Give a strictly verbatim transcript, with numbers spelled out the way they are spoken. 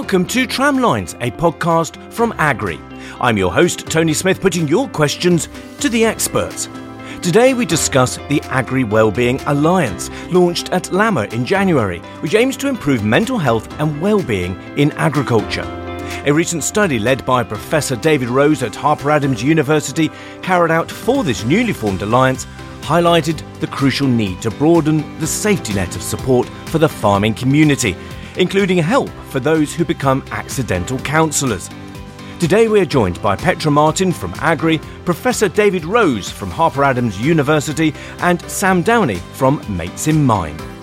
Welcome to Tramlines, a podcast from Agri. I'm your host, Tony Smith, putting your questions to the experts. Today we discuss the Agri Wellbeing Alliance, launched at LAMA in January, which aims to improve mental health and well-being in agriculture. A recent study led by Professor David Rose at Harper Adams University, carried out for this newly formed alliance, highlighted the crucial need to broaden the safety net of support for the farming community, including help for those who become accidental counsellors. Today we are joined by Petra Martin from Agri, Professor David Rose from Harper Adams University and Sam Downey from Mates in Mind.